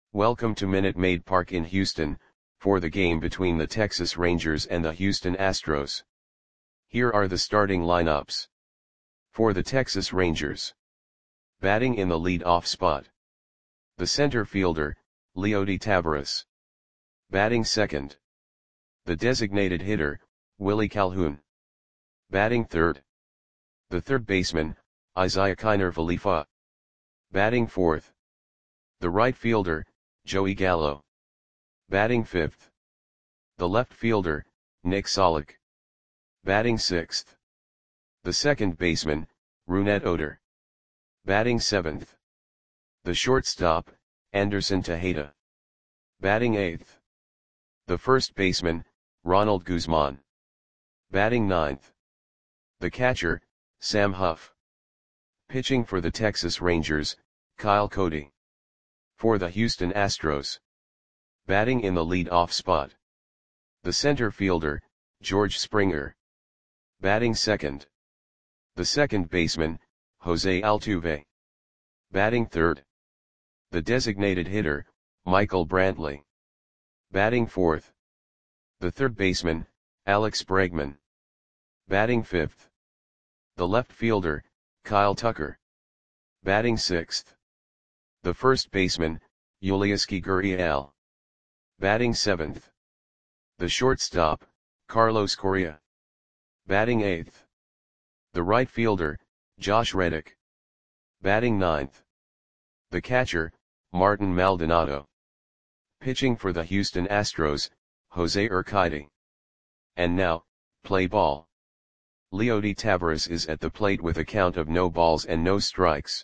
Welcome to Minute Maid Park in Houston, for the game between the Texas Rangers and the Houston Astros. Here are the starting lineups. For the Texas Rangers. Batting in the lead-off spot. The center fielder, Leody Taveras. Batting second. The designated hitter, Willie Calhoun. Batting third. The third baseman, Isiah Kiner Falefa. Batting fourth. The right fielder, Joey Gallo. Batting fifth. The left fielder, Nick Solak. Batting sixth. The second baseman, Rougned Odor. Batting seventh. The shortstop, Anderson Tejeda. Batting eighth. The first baseman, Ronald Guzman. Batting ninth. The catcher, Sam Huff. Pitching for the Texas Rangers, Kyle Cody. For the Houston Astros. Batting in the lead-off spot. The center fielder, George Springer. Batting second. The second baseman, Jose Altuve. Batting third. The designated hitter, Michael Brantley. Batting fourth. The third baseman, Alex Bregman. Batting fifth. The left fielder, Kyle Tucker. Batting sixth. The first baseman, Yulieski Gurriel. Batting seventh. The shortstop, Carlos Correa. Batting eighth. The right fielder, Josh Reddick. Batting ninth. The catcher, Martin Maldonado. Pitching for the Houston Astros, Jose Urquidy. And now, play ball. Leody Taveras is at the plate with a count of no balls and no strikes.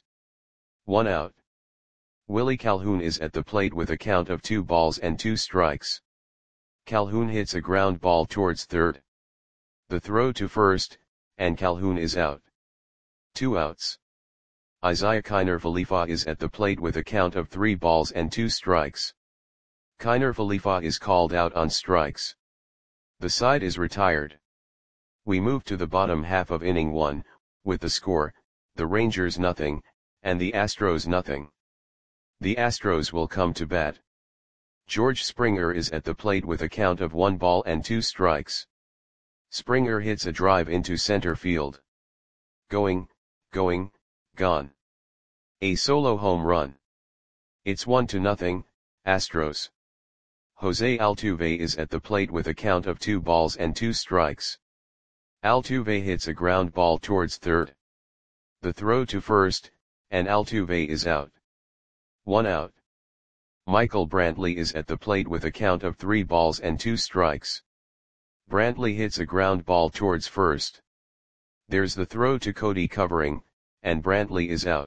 1 out. Willie Calhoun is at the plate with a count of 2 balls and 2 strikes. Calhoun hits a ground ball towards third. The throw to first, and Calhoun is out. 2 outs. Isiah Kiner Falefa is at the plate with a count of 3 balls and 2 strikes. Kiner Falefa is called out on strikes. The side is retired. We move to the bottom half of inning 1, with the score, the Rangers nothing, and the Astros nothing. The Astros will come to bat. George Springer is at the plate with a count of 1 ball and 2 strikes. Springer hits a drive into center field. Going, gone. A solo home run. It's 1-0, Astros. Jose Altuve is at the plate with a count of 2 balls and 2 strikes. Altuve hits a ground ball towards third. The throw to first, and Altuve is out. 1 out. Michael Brantley is at the plate with a count of 3 balls and 2 strikes. Brantley hits a ground ball towards first. There's the throw to Cody covering, and Brantley is out.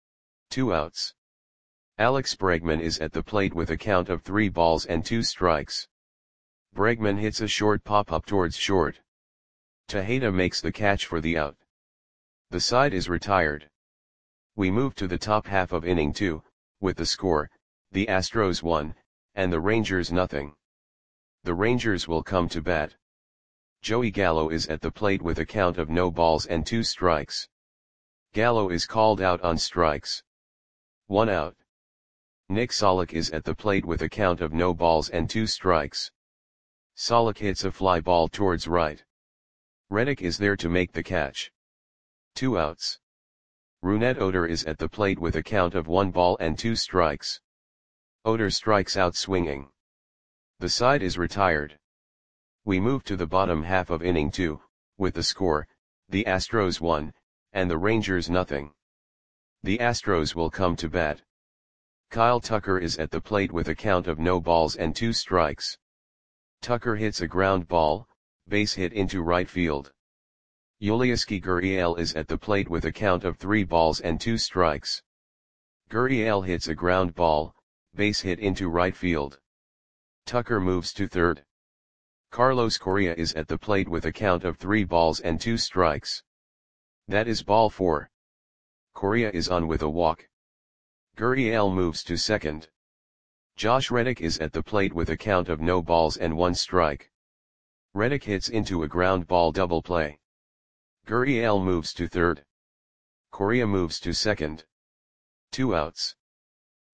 2 outs. Alex Bregman is at the plate with a count of 3 balls and 2 strikes. Bregman hits a short pop-up towards short. Tejeda makes the catch for the out. The side is retired. We move to the top half of inning 2, with the score, the Astros 1, and the Rangers nothing. The Rangers will come to bat. Joey Gallo is at the plate with a count of no balls and 2 strikes. Gallo is called out on strikes. 1 out. Nick Solak is at the plate with a count of no balls and 2 strikes. Solak hits a fly ball towards right. Reddick is there to make the catch. 2 outs. Rougned Odor is at the plate with a count of 1 ball and 2 strikes. Odor strikes out swinging. The side is retired. We move to the bottom half of inning 2, with the score, the Astros 1, and the Rangers nothing. The Astros will come to bat. Kyle Tucker is at the plate with a count of no balls and 2 strikes. Tucker hits a ground ball, base hit into right field. Yulieski Gurriel is at the plate with a count of 3 balls and 2 strikes. Gurriel hits a ground ball, base hit into right field. Tucker moves to third. Carlos Correa is at the plate with a count of 3 balls and 2 strikes. That is ball 4. Correa is on with a walk. Gurriel moves to second. Josh Reddick is at the plate with a count of no balls and 1 strike. Reddick hits into a ground ball double play. Gurriel moves to third. Correa moves to second. 2 outs.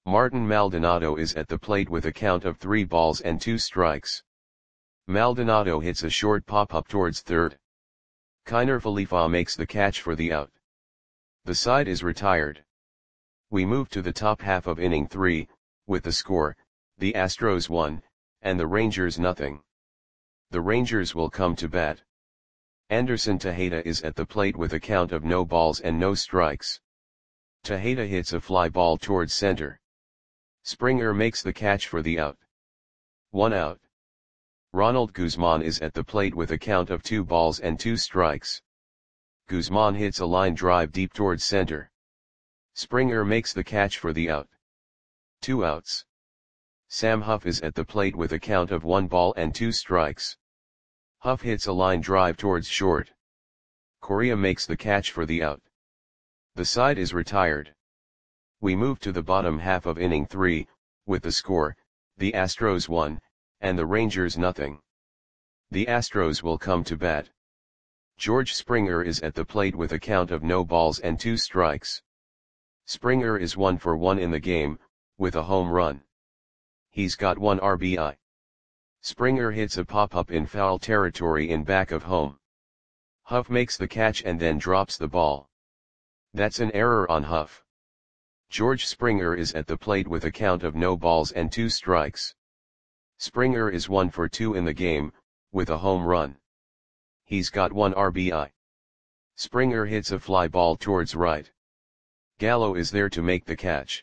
Martin Maldonado is at the plate with a count of 3 balls and 2 strikes. Maldonado hits a short pop-up towards third. Kiner Falefa makes the catch for the out. The side is retired. We move to the top half of inning 3, with the score, the Astros 1, and the Rangers nothing. The Rangers will come to bat. Anderson Tejeda is at the plate with a count of no balls and no strikes. Tejeda hits a fly ball towards center. Springer makes the catch for the out. 1 out. Ronald Guzman is at the plate with a count of 2 balls and 2 strikes. Guzman hits a line drive deep towards center. Springer makes the catch for the out. 2 outs. Sam Huff is at the plate with a count of 1 ball and 2 strikes. Huff hits a line drive towards short. Correa makes the catch for the out. The side is retired. We move to the bottom half of inning 3, with the score, the Astros 1, and the Rangers nothing. The Astros will come to bat. George Springer is at the plate with a count of no balls and 2 strikes. Springer is 1 for 1 in the game, with a home run. He's got 1 RBI. Springer hits a pop-up in foul territory in back of home. Huff makes the catch and then drops the ball. That's an error on Huff. George Springer is at the plate with a count of no balls and 2 strikes. Springer is 1 for 2 in the game, with a home run. He's got 1 RBI. Springer hits a fly ball towards right. Gallo is there to make the catch.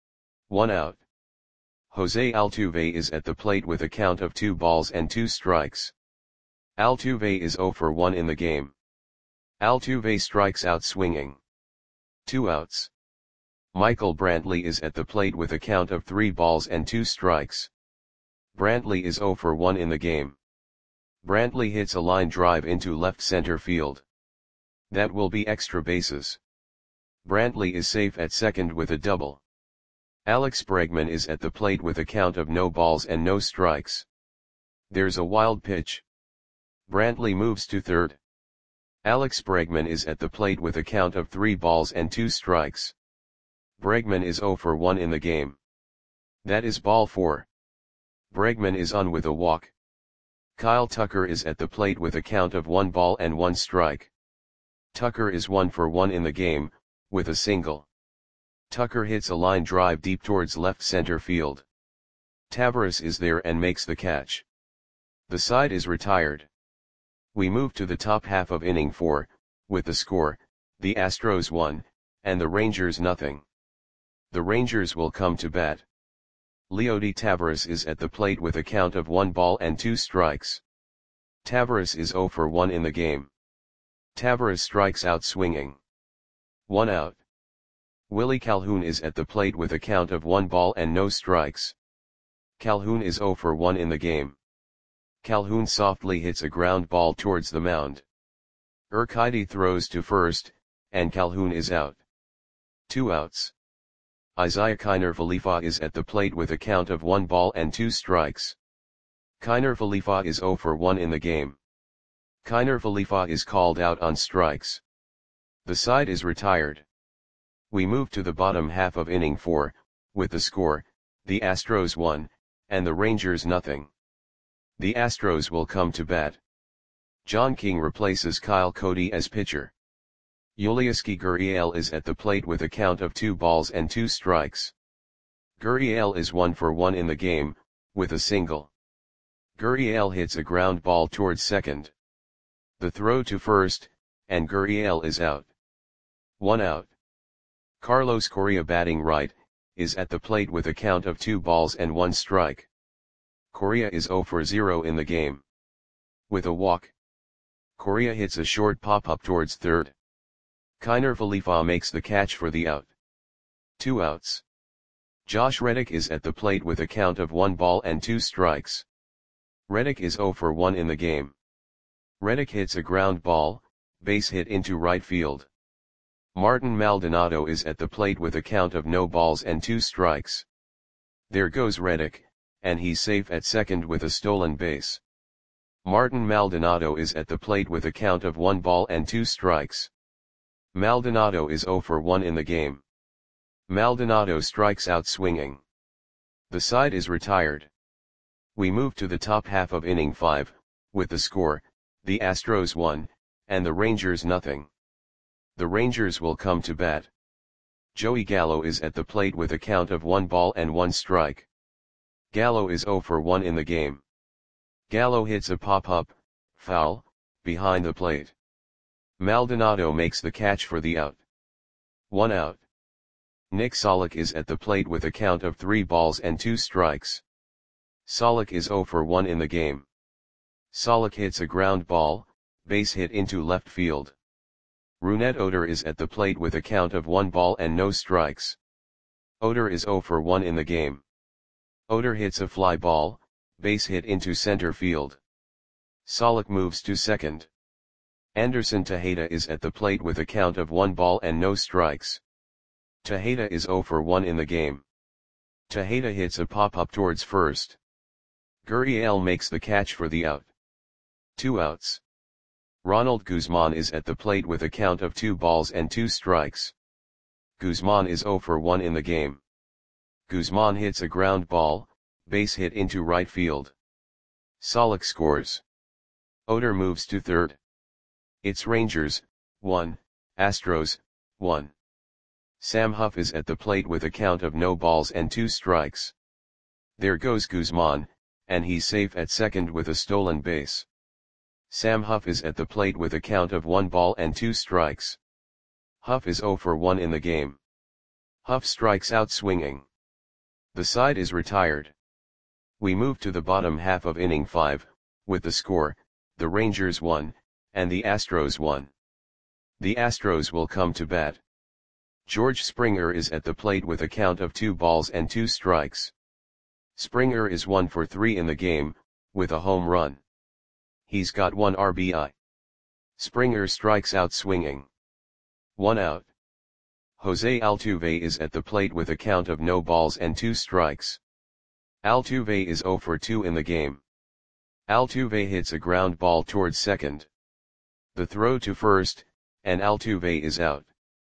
1 out. Jose Altuve is at the plate with a count of 2 balls and 2 strikes. Altuve is 0 for 1 in the game. Altuve strikes out swinging. 2 outs. Michael Brantley is at the plate with a count of 3 balls and 2 strikes. Brantley is 0 for 1 in the game. Brantley hits a line drive into left center field. That will be extra bases. Brantley is safe at second with a double. Alex Bregman is at the plate with a count of no balls and no strikes. There's a wild pitch. Brantley moves to third. Alex Bregman is at the plate with a count of 3 balls and 2 strikes. Bregman is 0 for 1 in the game. That is ball 4. Bregman is on with a walk. Kyle Tucker is at the plate with a count of 1 ball and 1 strike. Tucker is 1 for 1 in the game, with a single. Tucker hits a line drive deep towards left center field. Taveras is there and makes the catch. The side is retired. We move to the top half of inning 4, with the score, the Astros 1, and the Rangers nothing. The Rangers will come to bat. Leody Taveras is at the plate with a count of 1 ball and 2 strikes. Taveras is 0 for 1 in the game. Taveras strikes out swinging. 1 out. Willie Calhoun is at the plate with a count of 1 ball and no strikes. Calhoun is 0 for 1 in the game. Calhoun softly hits a ground ball towards the mound. Urquidy throws to first, and Calhoun is out. 2 outs. Isiah Kiner Falefa is at the plate with a count of 1 ball and 2 strikes. Kiner Falefa is 0 for 1 in the game. Kiner Falefa is called out on strikes. The side is retired. We move to the bottom half of inning 4, with the score, the Astros 1, and the Rangers nothing. The Astros will come to bat. John King replaces Kyle Cody as pitcher. Yulieski Gurriel is at the plate with a count of 2 balls and 2 strikes. Gurriel is 1 for 1 in the game, with a single. Gurriel hits a ground ball towards second. The throw to first, and Gurriel is out. 1 out. Carlos Correa batting right, is at the plate with a count of 2 balls and 1 strike. Correa is 0 for 0 in the game. With a walk. Correa hits a short pop-up towards third. Kiner Falefa makes the catch for the out. 2 outs. Josh Reddick is at the plate with a count of 1 ball and 2 strikes. Reddick is 0 for 1 in the game. Reddick hits a ground ball, base hit into right field. Martin Maldonado is at the plate with a count of no balls and 2 strikes. There goes Reddick, and he's safe at second with a stolen base. Martin Maldonado is at the plate with a count of 1 ball and 2 strikes. Maldonado is 0 for 1 in the game. Maldonado strikes out swinging. The side is retired. We move to the top half of inning 5, with the score, the Astros 1, and the Rangers nothing. The Rangers will come to bat. Joey Gallo is at the plate with a count of 1 ball and 1 strike. Gallo is 0 for 1 in the game. Gallo hits a pop-up, foul, behind the plate. Maldonado makes the catch for the out. 1 out. Nick Solak is at the plate with a count of 3 balls and 2 strikes. Solak is 0 for 1 in the game. Solak hits a ground ball, base hit into left field. Rougned Odor is at the plate with a count of 1 ball and no strikes. Odor is 0 for 1 in the game. Odor hits a fly ball, base hit into center field. Solak moves to second. Anderson Tejeda is at the plate with a count of 1 ball and no strikes. Tejeda is 0 for 1 in the game. Tejeda hits a pop-up towards first. Gurriel makes the catch for the out. 2 outs. Ronald Guzman is at the plate with a count of 2 balls and 2 strikes. Guzman is 0 for 1 in the game. Guzman hits a ground ball, base hit into right field. Solak scores. Odor moves to third. It's Rangers, 1, Astros, 1. Sam Huff is at the plate with a count of no balls and 2 strikes. There goes Guzman, and he's safe at second with a stolen base. Sam Huff is at the plate with a count of 1 ball and 2 strikes. Huff is 0 for 1 in the game. Huff strikes out swinging. The side is retired. We move to the bottom half of inning 5, with the score, the Rangers 1, and the Astros 1. The Astros will come to bat. George Springer is at the plate with a count of 2 balls and 2 strikes. Springer is 1 for 3 in the game, with a home run. He's got 1 RBI. Springer strikes out swinging. 1 out. Jose Altuve is at the plate with a count of no balls and 2 strikes. Altuve is 0 for 2 in the game. Altuve hits a ground ball towards second. The throw to first, and Altuve is out.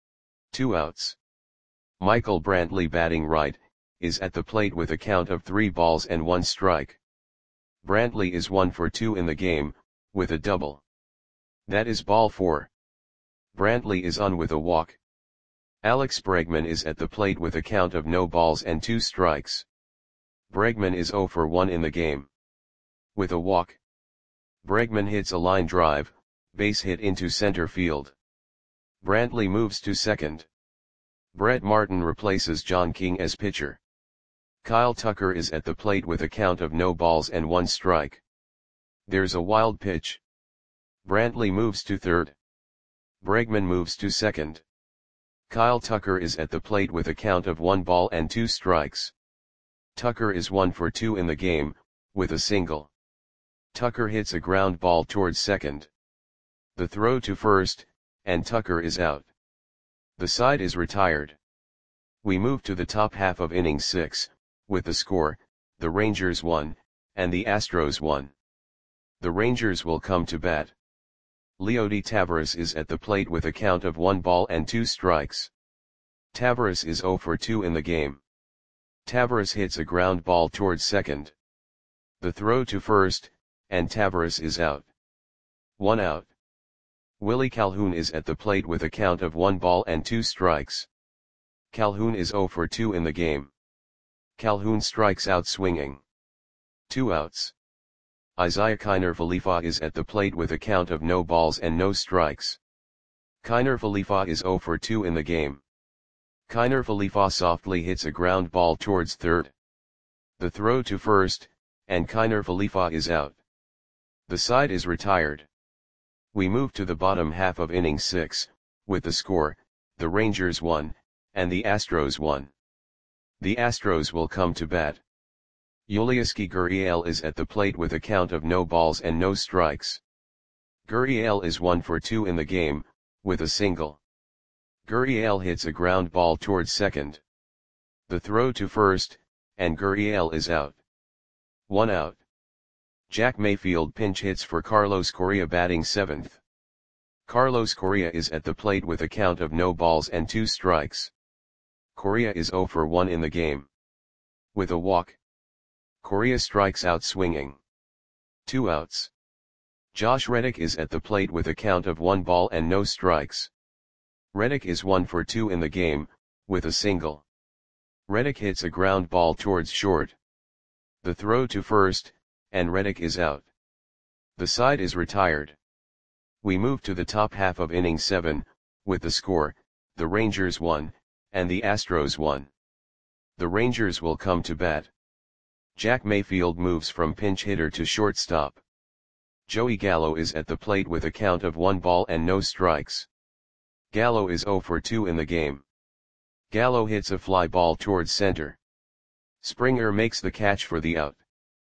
2 outs. Michael Brantley batting right, is at the plate with a count of 3 balls and 1 strike. Brantley is 1 for 2 in the game, with a double. That is ball 4. Brantley is on with a walk. Alex Bregman is at the plate with a count of no balls and 2 strikes. Bregman is 0 for 1 in the game. With a walk. Bregman hits a line drive, base hit into center field. Brantley moves to second. Brett Martin replaces John King as pitcher. Kyle Tucker is at the plate with a count of no balls and 1 strike. There's a wild pitch. Brantley moves to third. Bregman moves to second. Kyle Tucker is at the plate with a count of 1 ball and 2 strikes. Tucker is 1 for 2 in the game, with a single. Tucker hits a ground ball towards second. The throw to first, and Tucker is out. The side is retired. We move to the top half of inning 6, with the score, the Rangers 1, and the Astros 1. The Rangers will come to bat. Leody Taveras is at the plate with a count of 1 ball and 2 strikes. Taveras is 0 for 2 in the game. Taveras hits a ground ball towards second. The throw to first, and Taveras is out. 1 out. Willie Calhoun is at the plate with a count of 1 ball and 2 strikes. Calhoun is 0 for 2 in the game. Calhoun strikes out swinging. 2 outs. Isaiah Kiner Falefa is at the plate with a count of no balls and no strikes. Kiner Falefa is 0 for 2 in the game. Kiner Falefa softly hits a ground ball towards third. The throw to first, and Kiner Falefa is out. The side is retired. We move to the bottom half of inning 6, with the score, the Rangers 1, and the Astros 1. The Astros will come to bat. Yulieski Gurriel is at the plate with a count of no balls and no strikes. Gurriel is 1 for 2 in the game, with a single. Gurriel hits a ground ball towards second. The throw to first, and Gurriel is out. 1 out. Jack Mayfield pinch hits for Carlos Correa batting 7th. Carlos Correa is at the plate with a count of no balls and 2 strikes. Correa is 0 for 1 in the game. With a walk, Correa strikes out swinging. 2 outs. Josh Reddick is at the plate with a count of 1 ball and no strikes. Reddick is 1 for 2 in the game, with a single. Reddick hits a ground ball towards short. The throw to first, and Reddick is out. The side is retired. We move to the top half of inning 7, with the score, the Rangers 1, and the Astros 1. The Rangers will come to bat. Jack Mayfield moves from pinch hitter to shortstop. Joey Gallo is at the plate with a count of 1 ball and no strikes. Gallo is 0 for 2 in the game. Gallo hits a fly ball towards center. Springer makes the catch for the out.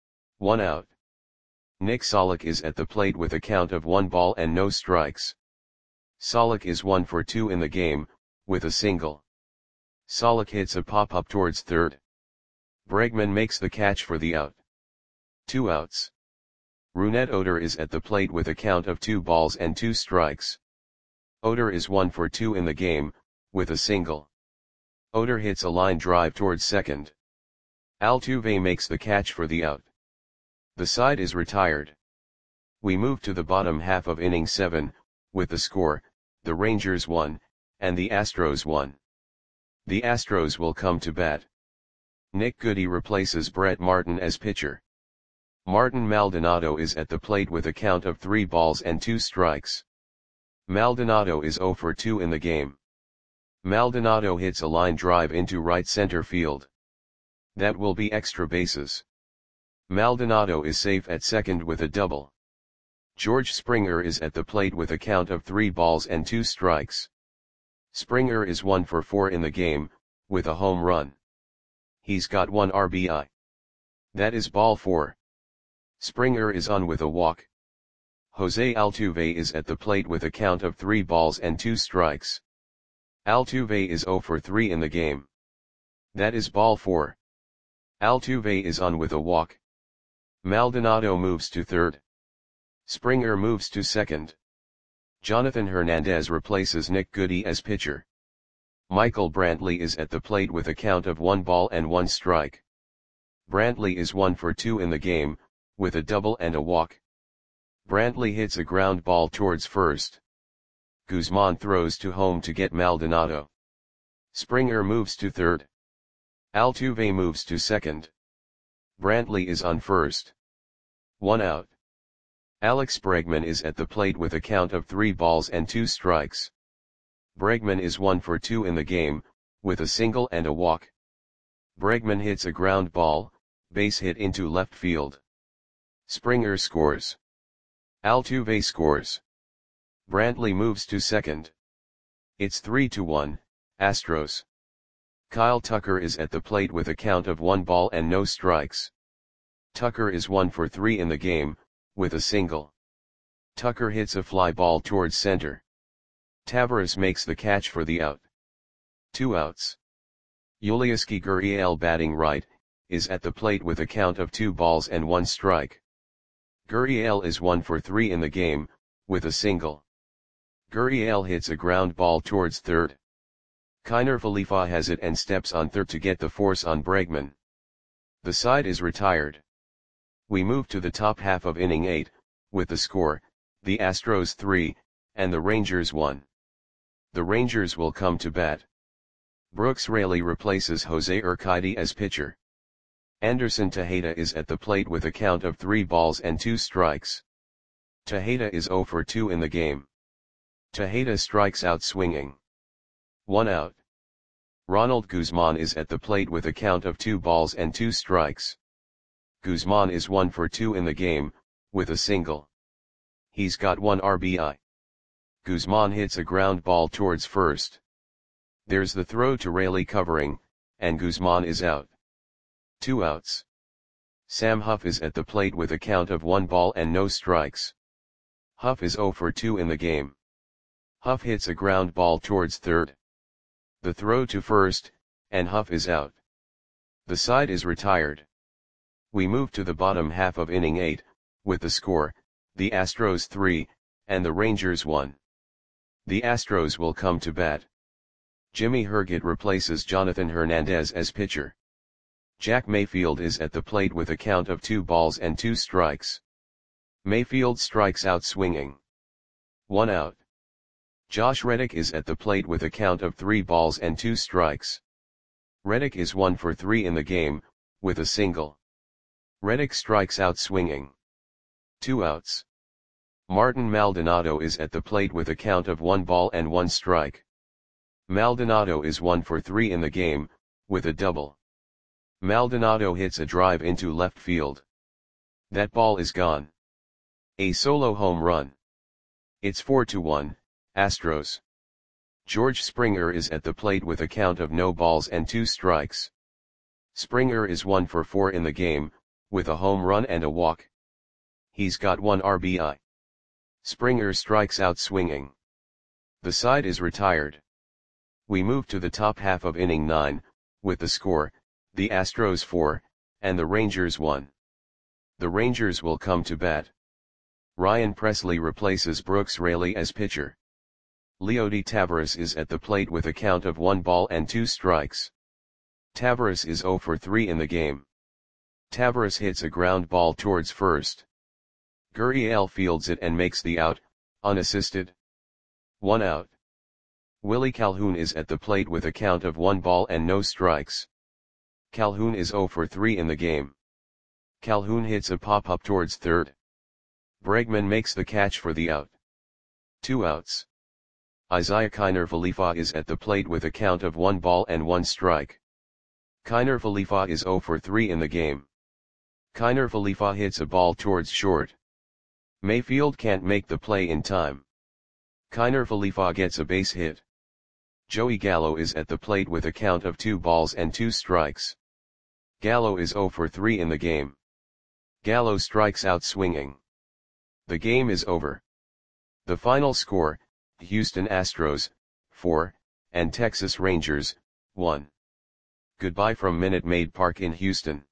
1 out. Nick Solak is at the plate with a count of 1 ball and no strikes. Solak is 1 for 2 in the game, with a single. Solak hits a pop-up towards third. Bregman makes the catch for the out. 2 outs. Rougned Odor is at the plate with a count of 2 balls and 2 strikes. Odor is 1 for 2 in the game, with a single. Odor hits a line drive towards second. Altuve makes the catch for the out. The side is retired. We move to the bottom half of inning 7, with the score, the Rangers 1, and the Astros 1. The Astros will come to bat. Nick Goody replaces Brett Martin as pitcher. Martin Maldonado is at the plate with a count of 3 balls and 2 strikes. Maldonado is 0 for 2 in the game. Maldonado hits a line drive into right center field. That will be extra bases. Maldonado is safe at second with a double. George Springer is at the plate with a count of 3 balls and 2 strikes. Springer is 1 for 4 in the game, with a home run. He's got 1 RBI. That is ball 4. Springer is on with a walk. Jose Altuve is at the plate with a count of 3 balls and 2 strikes. Altuve is 0 for 3 in the game. That is ball 4. Altuve is on with a walk. Maldonado moves to third. Springer moves to second. Jonathan Hernandez replaces Nick Goody as pitcher. Michael Brantley is at the plate with a count of 1 ball and 1 strike. Brantley is 1 for 2 in the game, with a double and a walk. Brantley hits a ground ball towards first. Guzman throws to home to get Maldonado. Springer moves to third. Altuve moves to second. Brantley is on first. 1 out. Alex Bregman is at the plate with a count of 3 balls and 2 strikes. Bregman is 1 for 2 in the game, with a single and a walk. Bregman hits a ground ball, base hit into left field. Springer scores. Altuve scores. Brantley moves to second. It's 3-1, Astros. Kyle Tucker is at the plate with a count of 1 ball and no strikes. Tucker is 1 for 3 in the game, with a single. Tucker hits a fly ball towards center. Taveras makes the catch for the out. 2 outs. Yulieski Gurriel, batting right, is at the plate with a count of 2 balls and 1 strike. Gurriel is 1 for 3 in the game, with a single. Gurriel hits a ground ball towards third. Kiner Falefa has it and steps on third to get the force on Bregman. The side is retired. We move to the top half of inning 8, with the score, the Astros 3, and the Rangers 1. The Rangers will come to bat. Brooks Raley replaces Jose Urquidy as pitcher. Anderson Tejeda is at the plate with a count of 3 balls and 2 strikes. Tejeda is 0 for 2 in the game. Tejeda strikes out swinging. 1 out. Ronald Guzman is at the plate with a count of 2 balls and 2 strikes. Guzman is 1 for 2 in the game, with a single. He's got 1 RBI. Guzman hits a ground ball towards first. There's the throw to Raley covering, and Guzman is out. 2 outs. Sam Huff is at the plate with a count of 1 ball and no strikes. Huff is 0 for 2 in the game. Huff hits a ground ball towards third. The throw to first, and Huff is out. The side is retired. We move to the bottom half of inning 8, with the score, the Astros 3, and the Rangers 1. The Astros will come to bat. Jimmy Herget replaces Jonathan Hernandez as pitcher. Jack Mayfield is at the plate with a count of 2 balls and 2 strikes. Mayfield strikes out swinging. 1 out. Josh Reddick is at the plate with a count of 3 balls and 2 strikes. Reddick is 1 for 3 in the game, with a single. Reddick strikes out swinging. 2 outs. Martin Maldonado is at the plate with a count of 1 ball and 1 strike. Maldonado is 1 for 3 in the game, with a double. Maldonado hits a drive into left field. That ball is gone. A solo home run. It's 4-1, Astros. George Springer is at the plate with a count of no balls and 2 strikes. Springer is 1 for 4 in the game, with a home run and a walk. He's got 1 RBI. Springer strikes out swinging. The side is retired. We move to the top half of inning 9, with the score, the Astros 4, and the Rangers 1. The Rangers will come to bat. Ryan Presley replaces Brooks Raley as pitcher. Leody Taveras is at the plate with a count of 1 ball and 2 strikes. Taveras is 0 for 3 in the game. Taveras hits a ground ball towards first. Gurriel fields it and makes the out, unassisted. 1 out. Willie Calhoun is at the plate with a count of 1 ball and no strikes. Calhoun is 0 for 3 in the game. Calhoun hits a pop-up towards third. Bregman makes the catch for the out. 2 outs. Isaiah Kiner Falefa is at the plate with a count of 1 ball and 1 strike. Kiner Falefa is 0 for 3 in the game. Kiner Falefa hits a ball towards short. Mayfield can't make the play in time. Kiner Falefa gets a base hit. Joey Gallo is at the plate with a count of 2 balls and 2 strikes. Gallo is 0 for 3 in the game. Gallo strikes out swinging. The game is over. The final score, Houston Astros, 4, and Texas Rangers, 1. Goodbye from Minute Maid Park in Houston.